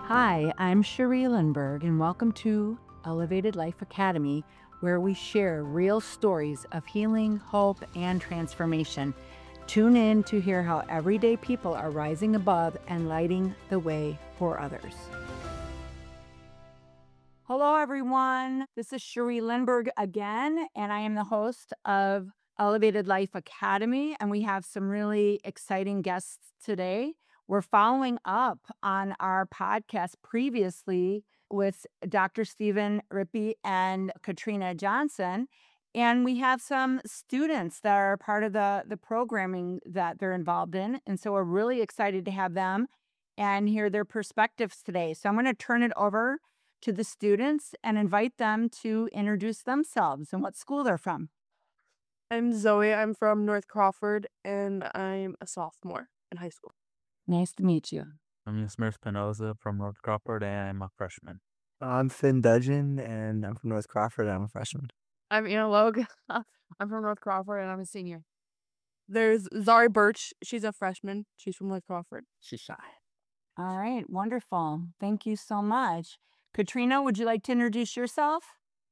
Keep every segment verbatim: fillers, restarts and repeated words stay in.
Hi, I'm Cherie Lindbergh, and welcome to Elevated Life Academy, where we share real stories of healing, hope, and transformation. Tune in to hear how everyday people are rising above and lighting the way for others. Hello, everyone. This is Cherie Lindbergh again, and I am the host of Elevated Life Academy, and we have some really exciting guests today. We're following up on our podcast previously with Doctor Stephen Rippey and Katrina Johnson. And we have some students that are part of the, the programming that they're involved in. And so we're really excited to have them and hear their perspectives today. So I'm going to turn it over to the students and invite them to introduce themselves and what school they're from. I'm Zoe. I'm from North Crawford, and I'm a sophomore in high school. Nice to meet you. I'm Smith Penoza from North Crawford, and I'm a freshman. I'm Finn Dudgeon, and I'm from North Crawford, and I'm a freshman. I'm Anna Logue. I'm from North Crawford, and I'm a senior. There's Zari Birch. She's a freshman. She's from North Crawford. She's shy. All right, wonderful. Thank you so much. Katrina, would you like to introduce yourself?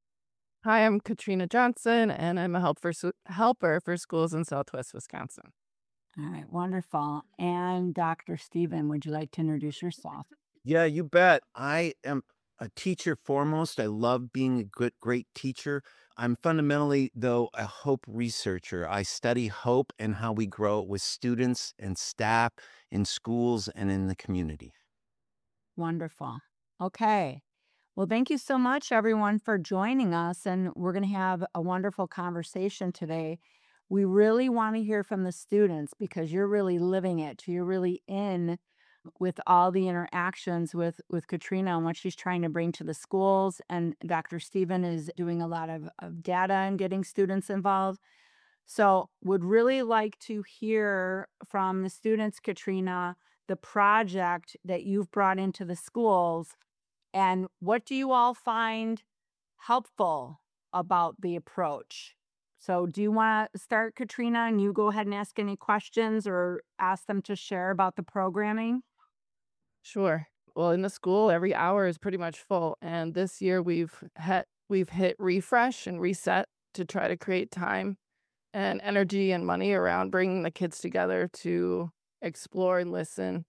Hi, I'm Katrina Johnson, and I'm a help for, helper for schools in Southwest Wisconsin. All right, wonderful. And Doctor Stephen, would you like to introduce yourself? Yeah, you bet. I am a teacher foremost. I love being a good, great teacher. I'm fundamentally, though, a hope researcher. I study hope and how we grow it with students and staff in schools and in the community. Wonderful. Okay. Well, thank you so much, everyone, for joining us. And we're going to have a wonderful conversation today. We really want to hear from the students because you're really living it. You're really in with all the interactions with, with Katrina and what she's trying to bring to the schools. And Doctor Stephen is doing a lot of, of data and getting students involved. So would really like to hear from the students, Katrina, the project that you've brought into the schools. And what do you all find helpful about the approach? So do you want to start, Katrina, and you go ahead and ask any questions or ask them to share about the programming? Sure. Well, in the school, every hour is pretty much full. And this year we've hit, we've hit refresh and reset to try to create time and energy and money around bringing the kids together to explore and listen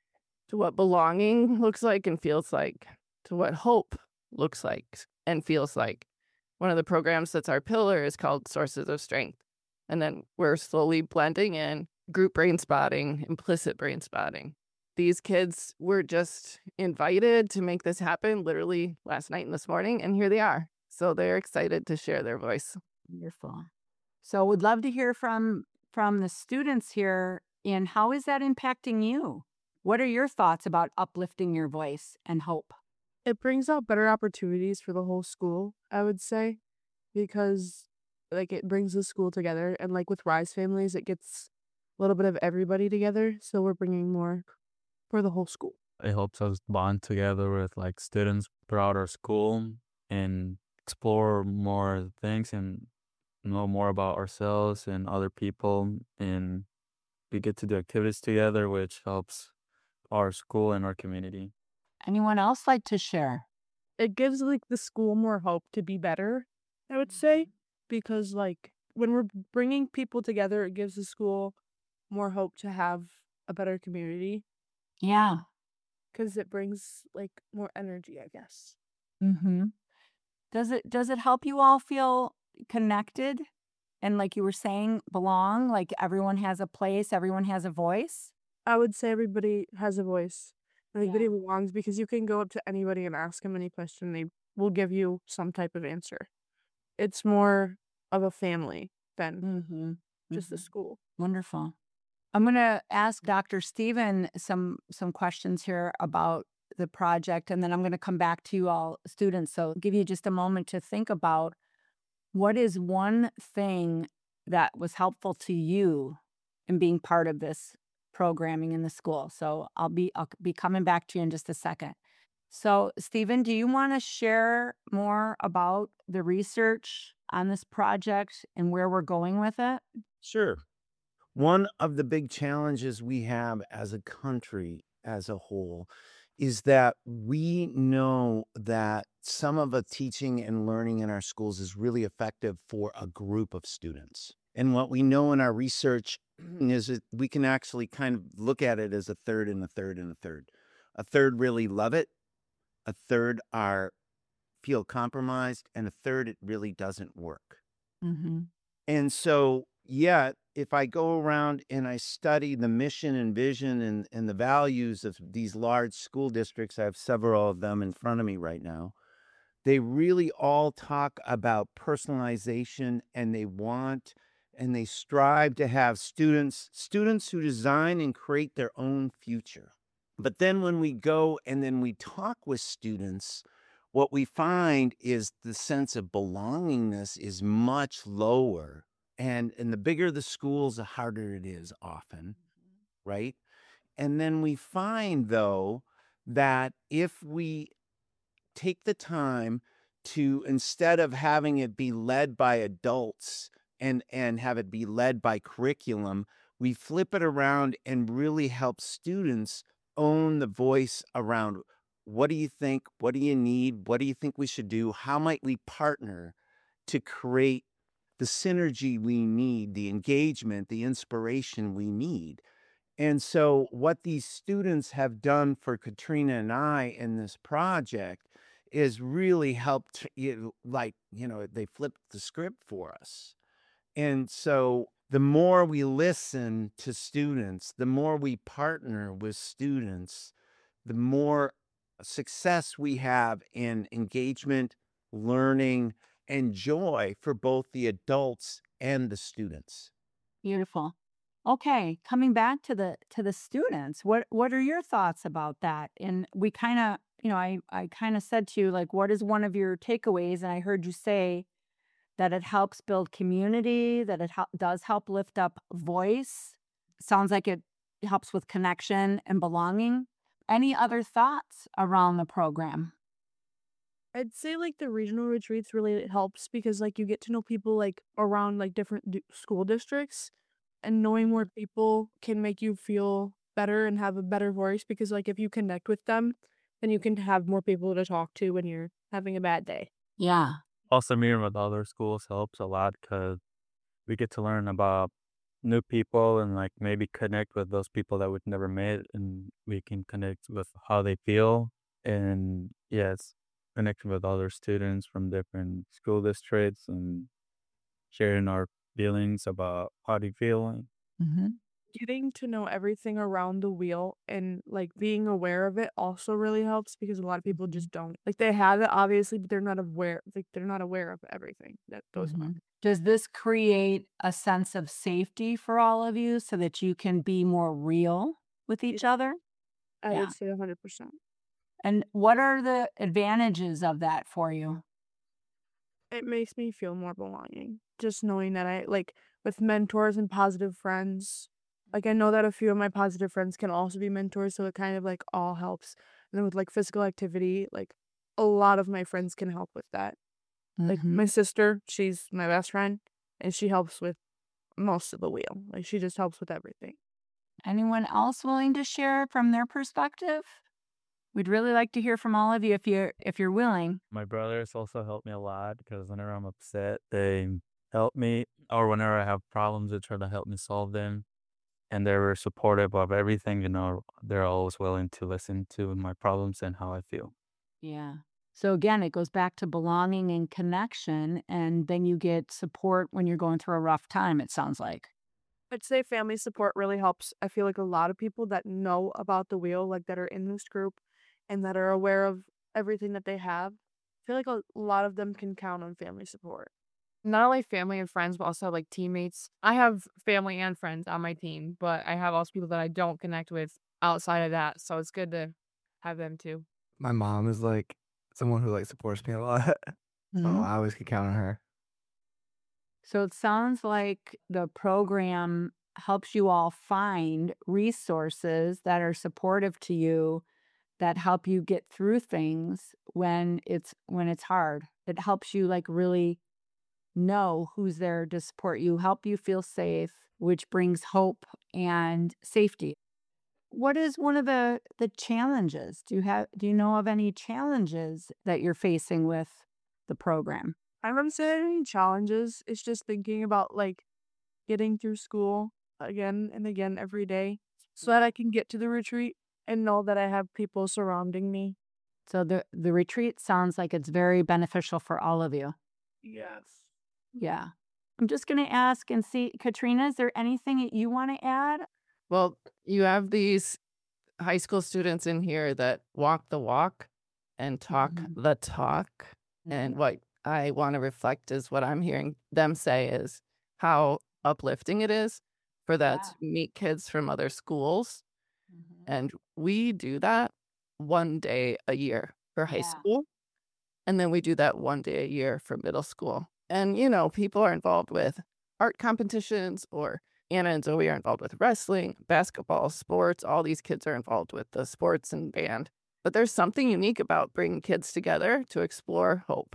to what belonging looks like and feels like, to what hope looks like and feels like. One of the programs that's our pillar is called Sources of Strength. And then we're slowly blending in group brain spotting, implicit brain spotting. These kids were just invited to make this happen literally last night and this morning, and here they are. So they're excited to share their voice. Wonderful. So would love to hear from from the students here. And how is that impacting you? What are your thoughts about uplifting your voice and hope? It brings out better opportunities for the whole school, I would say, because like it brings the school together. And like with Rise Families, it gets a little bit of everybody together. So we're bringing more for the whole school. It helps us bond together with like students throughout our school and explore more things and know more about ourselves and other people. And we get to do activities together, which helps our school and our community. Anyone else like to share? It gives like the school more hope to be better, I would say, because like when we're bringing people together, it gives the school more hope to have a better community. Yeah. Because it brings like more energy, I guess. Mm-hmm. Does it does it help you all feel connected and, like you were saying, belong? Like everyone has a place, everyone has a voice? I would say everybody has a voice. Everybody Yeah. belongs because you can go up to anybody and ask them any question. They will give you some type of answer. It's more of a family than Mm-hmm. just Mm-hmm. a school. Wonderful. I'm going to ask Doctor Stephen some some questions here about the project, and then I'm going to come back to you all students. So give you just a moment to think about what is one thing that was helpful to you in being part of this programming in the school. So I'll be I'll be coming back to you in just a second. So Stephen, do you want to share more about the research on this project and where we're going with it? Sure. One of the big challenges we have as a country as a whole is that we know that some of the teaching and learning in our schools is really effective for a group of students. And what we know in our research is that we can actually kind of look at it as a third and a third and a third. A third really love it, a third are feel compromised, and a third it really doesn't work. Mm-hmm. And so, yeah, if I go around and I study the mission and vision and, and the values of these large school districts, I have several of them in front of me right now. They really all talk about personalization, and they want and they strive to have students, students who design and create their own future. But then when we go and then we talk with students, what we find is the sense of belongingness is much lower. And, and the bigger the schools, the harder it is often, right? And then we find, though, that if we take the time to, instead of having it be led by adults and, and have it be led by curriculum, we flip it around and really help students own the voice around what do you think? What do you need? What do you think we should do? How might we partner to create the synergy we need, the engagement, the inspiration we need? And so what these students have done for Katrina and I in this project is really helped, you like, you know, they flipped the script for us. And so the more we listen to students, the more we partner with students, the more success we have in engagement, learning, and joy for both the adults and the students. Beautiful. Okay, coming back to the to the students, what what are your thoughts about that? And we kind of, you know, I I kind of said to you, like, what is one of your takeaways? And I heard you say that it helps build community, that it hel- does help lift up voice. Sounds like it helps with connection and belonging. Any other thoughts around the program? I'd say like the regional retreats really helps because like you get to know people like around like different d- school districts, and knowing more people can make you feel better and have a better voice because like if you connect with them, then you can have more people to talk to when you're having a bad day. Yeah. Also, meeting with other schools helps a lot because we get to learn about new people and like maybe connect with those people that we've never met, and we can connect with how they feel. And yes, connecting with other students from different school districts and sharing our feelings about how they feel. Mm-hmm. Getting to know everything around the wheel and like being aware of it also really helps because a lot of people just don't. Like they have it obviously, but they're not aware like they're not aware of everything that goes on. Does this create a sense of safety for all of you so that you can be more real with each other? I Yeah. would say one hundred percent. And what are the advantages of that for you? It makes me feel more belonging. Just knowing that I like with mentors and positive friends. Like I know that a few of my positive friends can also be mentors, so it kind of like all helps. And then with like physical activity, like a lot of my friends can help with that. Like Mhm. my sister, she's my best friend, and she helps with most of the wheel. Like she just helps with everything. Anyone else willing to share from their perspective? We'd really like to hear from all of you if you're if you're willing. My brothers also help me a lot because whenever I'm upset, they help me, or whenever I have problems, they try to help me solve them. And they were supportive of everything, you know, they're always willing to listen to my problems and how I feel. Yeah. So again, it goes back to belonging and connection, and then you get support when you're going through a rough time, it sounds like. I'd say family support really helps. I feel like a lot of people that know about the wheel, like that are in this group and that are aware of everything that they have, I feel like a lot of them can count on family support. Not only family and friends, but also like teammates. I have family and friends on my team, but I have also people that I don't connect with outside of that. So it's good to have them too. My mom is like someone who like supports me a lot. So Mhm. I always can count on her. So it sounds like the program helps you all find resources that are supportive to you, that help you get through things when it's when it's hard. It helps you like really know who's there to support you, help you feel safe, which brings hope and safety. what is one of the the challenges? Do you have do you know of any challenges that you're facing with the program? I haven't said any challenges. It's just thinking about like getting through school again and again every day so that I can get to the retreat and know that I have people surrounding me. So the the retreat sounds like it's very beneficial for all of you. Yes. Yeah. I'm just going to ask and see, Katrina, is there anything that you want to add? Well, you have these high school students in here that walk the walk and talk Mhm. the talk. And what I want to reflect is what I'm hearing them say is how uplifting it is for that Yeah. to meet kids from other schools. Mhm. And we do that one day a year for high Yeah. school. And then we do that one day a year for middle school. And, you know, people are involved with art competitions, or Anna and Zoe are involved with wrestling, basketball, sports. All these kids are involved with the sports and band. But there's something unique about bringing kids together to explore hope.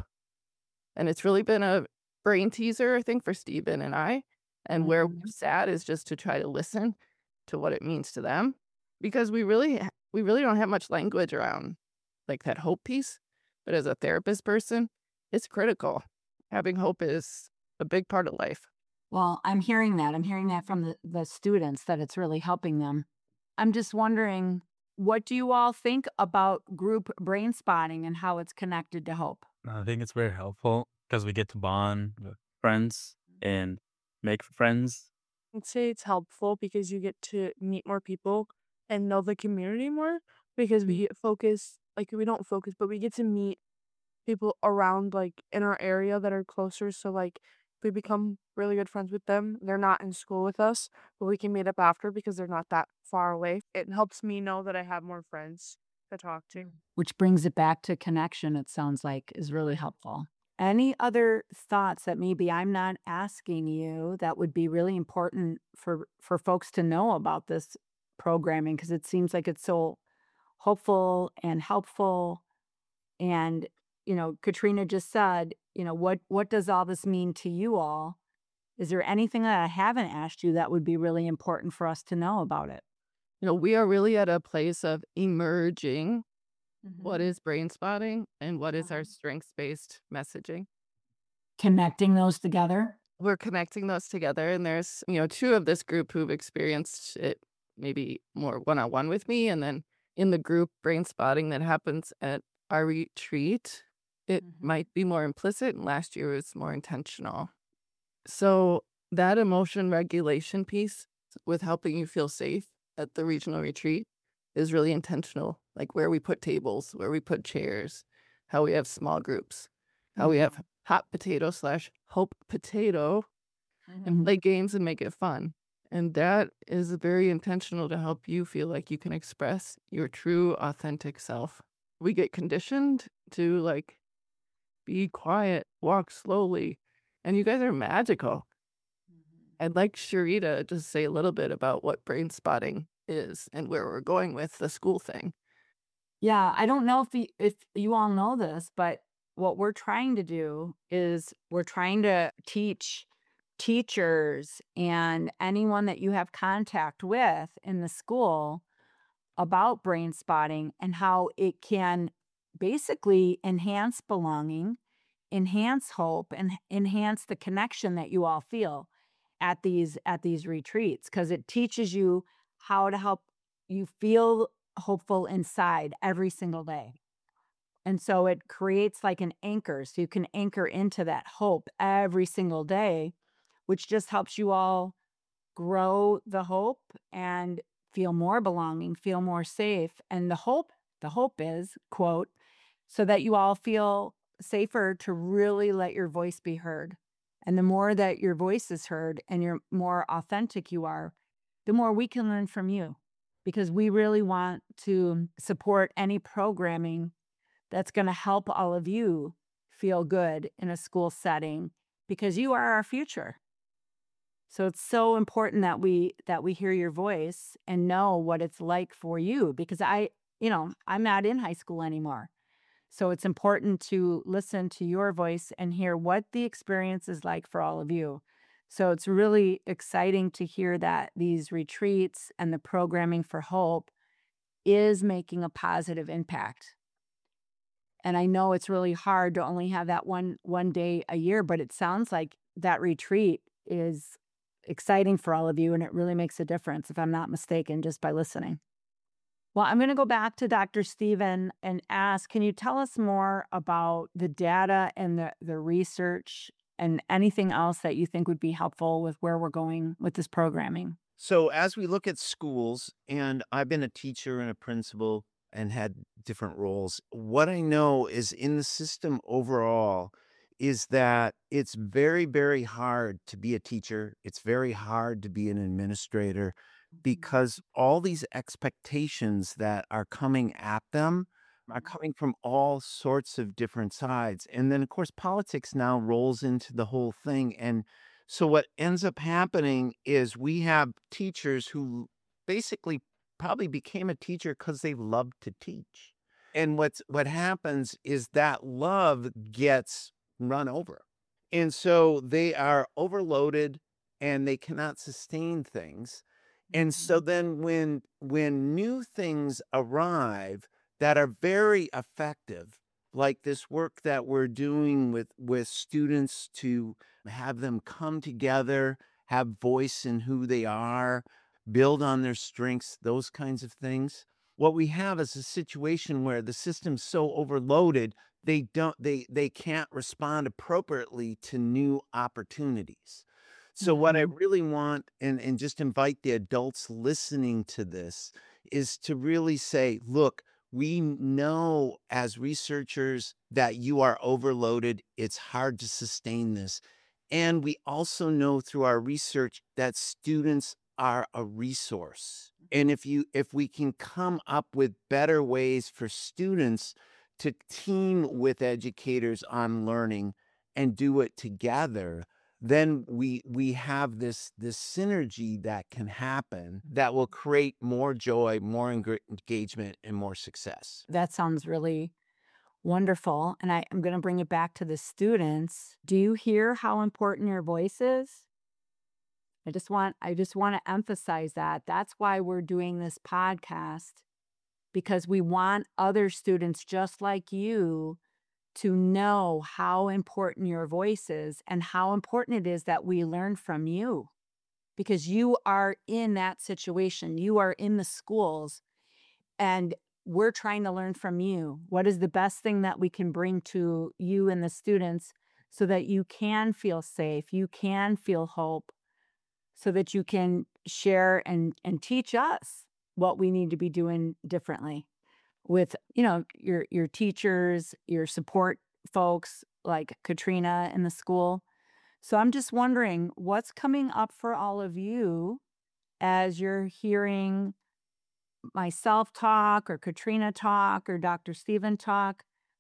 And it's really been a brain teaser, I think, for Stephen and I. And where we're Mhm. sad is just to try to listen to what it means to them, because we really ha- we really don't have much language around like that hope piece. But as a therapist person, it's critical. Having hope is a big part of life. Well, I'm hearing that. I'm hearing that from the, the students that it's really helping them. I'm just wondering, what do you all think about group brain spotting and how it's connected to hope? I think it's very helpful because we get to bond with friends and make friends. I'd say it's helpful because you get to meet more people and know the community more because we focus, like, we don't focus, but we get to meet people around, like, in our area that are closer. So, like, we become really good friends with them. They're not in school with us, but we can meet up after because they're not that far away. It helps me know that I have more friends to talk to. Which brings it back to connection, it sounds like is really helpful. Any other thoughts that maybe I'm not asking you that would be really important for for folks to know about this programming? Because it seems like it's so hopeful and helpful. And, you know, Katrina just said, you know, what what does all this mean to you all? Is there anything that I haven't asked you that would be really important for us to know about it? You know, we are really at a place of emerging what Mhm. is brain spotting and what is our Uh-huh. strengths based messaging. Connecting those together? We're connecting those together, and there's, you know, two of this group who've experienced it maybe more one on one with me, and then in the group brain spotting that happens at our retreat, it Mhm. might be more implicit, and last year was more intentional. So that emotion regulation piece with helping you feel safe at the regional retreat is really intentional. Like where we put tables, where we put chairs, how we have small groups, how we have hot potato slash hope potato, and Mhm. play games and make it fun. And that is very intentional to help you feel like you can express your true, authentic self. We get conditioned to like be quiet, walk slowly, and you guys are magical. I'd like Sharita to say a little bit about what brain spotting is and where we're going with the school thing. Yeah, I don't know if you, if you all know this, but what we're trying to do is we're trying to teach teachers and anyone that you have contact with in the school about brain spotting and how it can basically enhance belonging, enhance hope, and enhance the connection that you all feel at these at these retreats, because it teaches you how to help you feel hopeful inside every single day. And so it creates like an anchor, so you can anchor into that hope every single day, which just helps you all grow the hope and feel more belonging, feel more safe. And the hope, the hope is, quote, so that you all feel safer to really let your voice be heard. And the more that your voice is heard and you're more authentic you are, the more we can learn from you, because we really want to support any programming that's going to help all of you feel good in a school setting, because you are our future. So it's so important that we that we hear your voice and know what it's like for you, because I, you know, I'm not in high school anymore. So it's important to listen to your voice and hear what the experience is like for all of you. So it's really exciting to hear that these retreats and the programming for hope is making a positive impact. And I know it's really hard to only have that one one day a year, but it sounds like that retreat is exciting for all of you, and it really makes a difference, if I'm not mistaken, just by listening. Well, I'm going to go back to Doctor Stephen and ask, can you tell us more about the data and the, the research and anything else that you think would be helpful with where we're going with this programming? So as we look at schools, and I've been a teacher and a principal and had different roles, what I know is in the system overall is that it's very, very hard to be a teacher. It's very hard to be an administrator because all these expectations that are coming at them are coming from all sorts of different sides. And then, of course, politics now rolls into the whole thing. And so what ends up happening is we have teachers who basically probably became a teacher because they loved to teach. And what's what happens is that love gets run over. And so they are overloaded and they cannot sustain things. And so then when when new things arrive that are very effective, like this work that we're doing with with students to have them come together, have voice in who they are, build on their strengths, those kinds of things. What we have is a situation where the system's so overloaded, they don't they they can't respond appropriately to new opportunities. So what I Mhm. really want, and, and just invite the adults listening to this, is to really say, look, we know as researchers that you are overloaded. It's hard to sustain this. And we also know through our research that students are a resource. And if you if we can come up with better ways for students to team with educators on learning and do it together, then we we have this this synergy that can happen that will create more joy, more enga- engagement, and more success. That sounds really wonderful. And I, I'm going to bring it back to the students. Do you hear how important your voice is? I just want I just want to emphasize that. That's why we're doing this podcast, because we want other students just like you to know how important your voice is and how important it is that we learn from you, because you are in that situation. You are in the schools, and we're trying to learn from you. What is the best thing that we can bring to you and the students so that you can feel safe, you can feel hope, so that you can share and and teach us what we need to be doing differently with, you know, your your teachers, your support folks like Katrina in the school. So I'm just wondering what's coming up for all of you as you're hearing myself talk or Katrina talk or Doctor Stephen talk.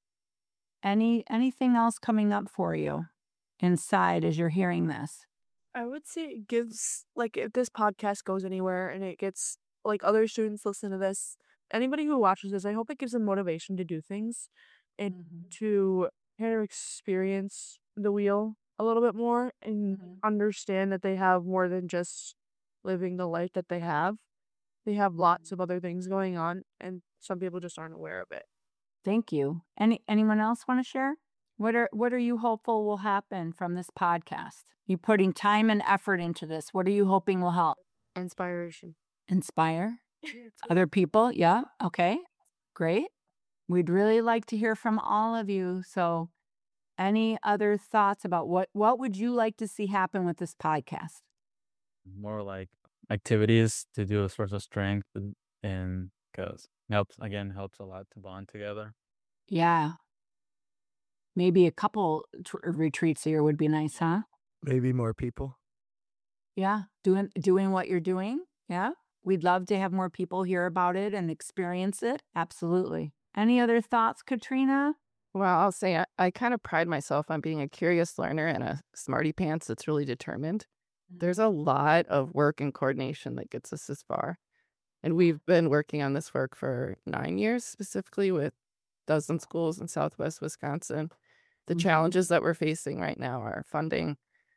Any anything else coming up for you inside as you're hearing this? I would say it gives, like, if this podcast goes anywhere and it gets, like, other students listen to this, anybody who watches this, I hope it gives them motivation to do things and Mhm. to kind of experience the wheel a little bit more and Mhm. understand that they have more than just living the life that they have. They have lots of other things going on, and some people just aren't aware of it. Thank you. Any anyone else want to share? What are what are you hopeful will happen from this podcast? You putting time and effort into this. What are you hoping will help? Inspiration. Inspire other people? Yeah. Okay. Great. We'd really like to hear from all of you. So, any other thoughts about what what would you like to see happen with this podcast? More like activities to do a source of strength, and because helps again helps a lot to bond together. Yeah. Maybe a couple tr- retreats a year would be nice, huh? Maybe more people. Yeah, doing doing what you're doing. Yeah. We'd love to have more people hear about it and experience it. Absolutely. Any other thoughts, Katrina? Well, I'll say I, I kind of pride myself on being a curious learner and a smarty pants that's really determined. There's a lot of work and coordination that gets us this far. And we've been working on this work for nine years, specifically with dozen schools in Southwest Wisconsin. The Mhm. challenges that we're facing right now are funding,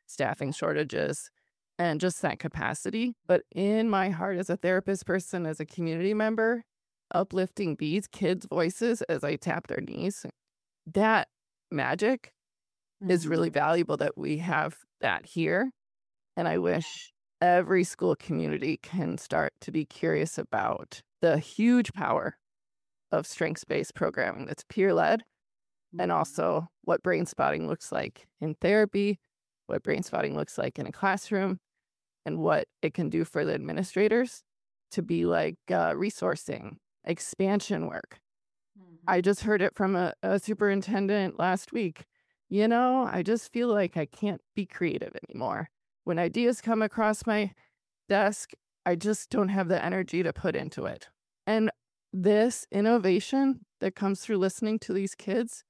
staffing shortages and just that capacity. But in my heart as a therapist person, as a community member, uplifting these kids' voices as I tap their knees, that magic is really valuable that we have that here. And I wish every school community can start to be curious about the huge power of strengths-based programming that's peer-led, and also what brain spotting looks like in therapy, what brain spotting looks like in a classroom, and what it can do for the administrators to be like uh, resourcing, expansion work. I just heard it from a, a superintendent last week. You know, I just feel like I can't be creative anymore. When ideas come across my desk, I just don't have the energy to put into it. And this innovation that comes through listening to these kids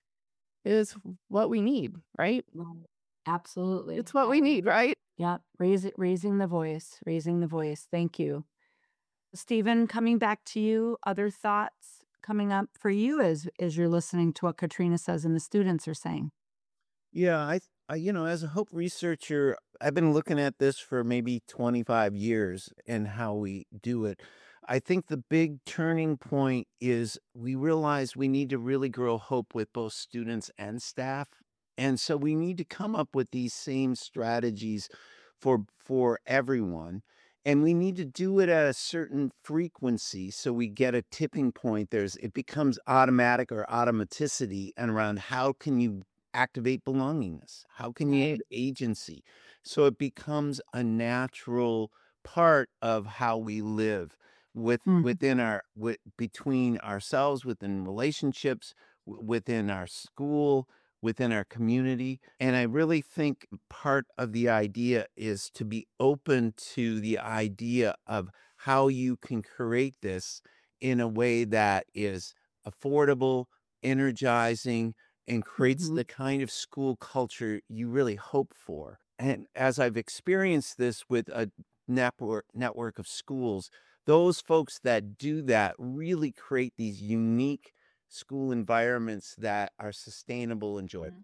is what we need, right? Well, absolutely. It's what we need, right? Yeah, raise it, raising the voice, raising the voice. Thank you. Stephen, coming back to you, other thoughts coming up for you as, as you're listening to what Katrina says and the students are saying? Yeah, I, I, you know, as a hope researcher, I've been looking at this for maybe twenty-five years and how we do it. I think the big turning point is we realize we need to really grow hope with both students and staff. And so we need to come up with these same strategies for for everyone. And we need to do it at a certain frequency so we get a tipping point. There's it becomes automatic or automaticity and around how can you activate belongingness? How can you add agency? So it becomes a natural part of how we live with Mhm. within our with, between ourselves, within relationships, w- within our school, within our community. And I really think part of the idea is to be open to the idea of how you can create this in a way that is affordable, energizing, and creates Mhm. the kind of school culture you really hope for. And as I've experienced this with a network network of schools, those folks that do that really create these unique school environments that are sustainable and joyful.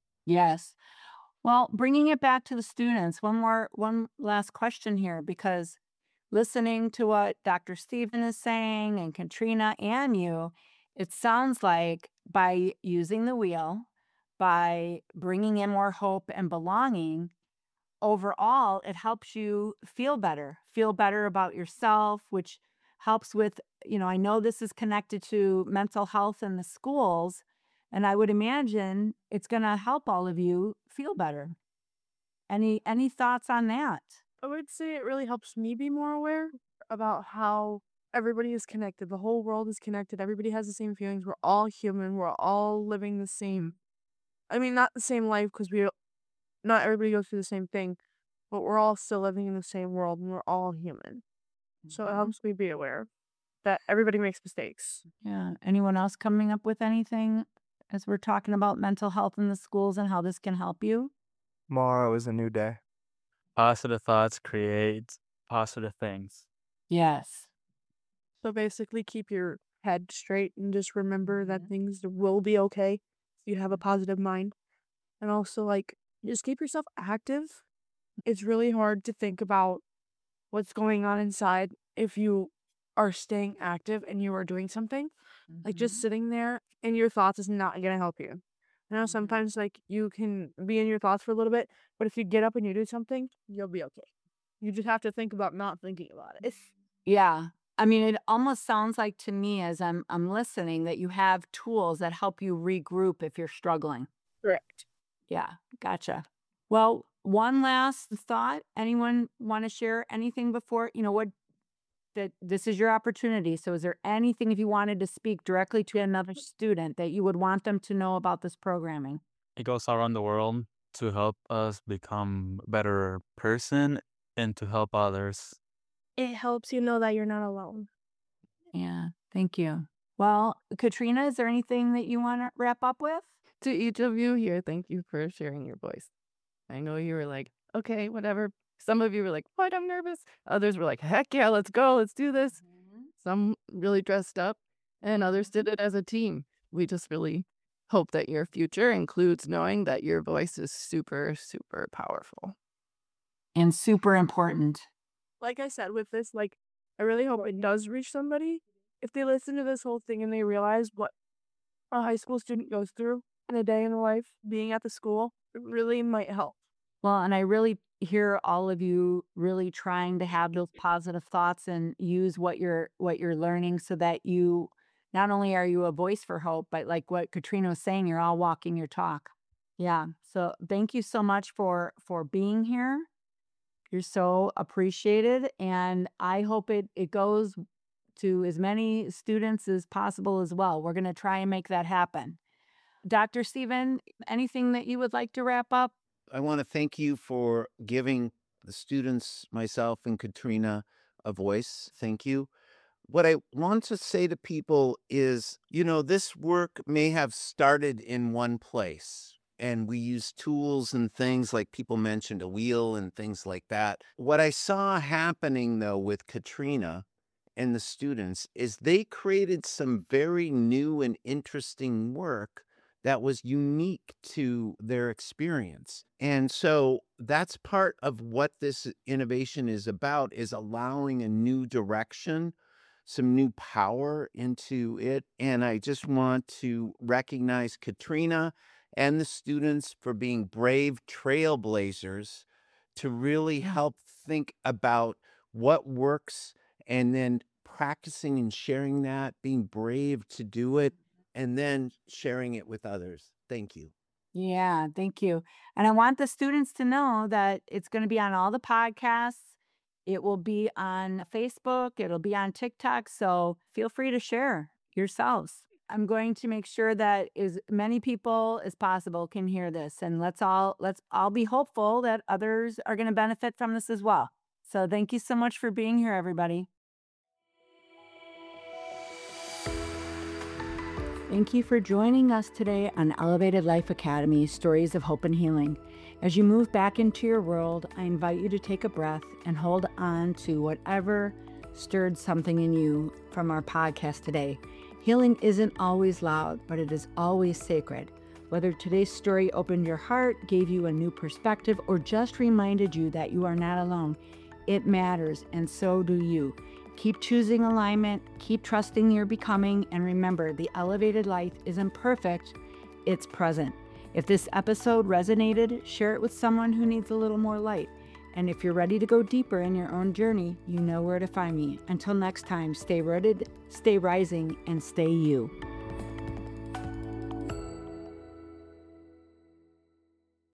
Yes. Well, bringing it back to the students, one more, one last question here, because listening to what Doctor Stephen is saying and Katrina and you, it sounds like by using the wheel, by bringing in more hope and belonging, overall, it helps you feel better, feel better about yourself, which helps with, you know, I know this is connected to mental health in the schools, and I would imagine it's going to help all of you feel better. Any any thoughts on that? I would say it really helps me be more aware about how everybody is connected. The whole world is connected. Everybody has the same feelings. We're all human. We're all living the same. I mean, not the same life because we not everybody goes through the same thing, but we're all still living in the same world and we're all human. So it Mhm. helps me be aware that everybody makes mistakes. Yeah. Anyone else coming up with anything as we're talking about mental health in the schools and how this can help you? Tomorrow is a new day. Positive thoughts create positive things. Yes. So basically, keep your head straight and just remember that Mhm. things will be okay if you have a positive mind. And also, like, just keep yourself active. It's really hard to think about what's going on inside if you are staying active and you are doing something. Like, just Mhm. sitting there in your thoughts is not going to help you. I know Mhm. sometimes, like, you can be in your thoughts for a little bit, but if you get up and you do something, you'll be okay. You just have to think about not thinking about it. Yeah. I mean, it almost sounds like to me as I'm I'm listening that you have tools that help you regroup if you're struggling. Correct. Yeah, gotcha. Well, one last thought. Anyone want to share anything before, you know, what that this is your opportunity. So is there anything if you wanted to speak directly to another student that you would want them to know about this programming? It goes around the world to help us become a better person and to help others. It helps you know that you're not alone. Yeah, thank you. Well, Katrina, is there anything that you want to wrap up with? To each of you here, thank you for sharing your voice. I know you were like, okay, whatever. Some of you were like, what? I'm nervous. Others were like, heck yeah, let's go. Let's do this. Some really dressed up, and others did it as a team. We just really hope that your future includes knowing that your voice is super, super powerful. and super important. Like I said with this, like, I really hope it does reach somebody. If they listen to this whole thing and they realize what a high school student goes through in a day in life, being at the school, it really might help. Well, and I really hear all of you really trying to have those positive thoughts and use what you're what you're learning so that you not only are you a voice for hope, but like what Katrina was saying, you're all walking your talk. Yeah. So thank you so much for for being here. You're so appreciated, and I hope it it goes to as many students as possible as well. We're going to try and make that happen. Doctor Stephen, anything that you would like to wrap up? I want to thank you for giving the students, myself and Katrina, a voice. Thank you. What I want to say to people is, you know, this work may have started in one place, and we use tools and things like people mentioned a wheel and things like that. What I saw happening, though, with Katrina and the students is they created some very new and interesting work that was unique to their experience. And so that's part of what this innovation is about, is allowing a new direction, some new power into it. And I just want to recognize Katrina and the students for being brave trailblazers to really help think about what works and then practicing and sharing that, being brave to do it, and then sharing it with others. Thank you. Yeah, thank you. And I want the students to know that it's going to be on all the podcasts. It will be on Facebook. It'll be on TikTok. So feel free to share yourselves. I'm going to make sure that as many people as possible can hear this, and let's all let's all be hopeful that others are going to benefit from this as well. So thank you so much for being here, everybody. Thank you for joining us today on Elevated Life Academy, Stories of Hope and Healing. As you move back into your world, I invite you to take a breath and hold on to whatever stirred something in you from our podcast today. Healing isn't always loud, but it is always sacred. Whether today's story opened your heart, gave you a new perspective, or just reminded you that you are not alone, it matters, and so do you. Keep choosing alignment, keep trusting your becoming, and remember, the elevated life isn't perfect, it's present. If this episode resonated, share it with someone who needs a little more light. And if you're ready to go deeper in your own journey, you know where to find me. Until next time, stay rooted, stay rising, and stay you.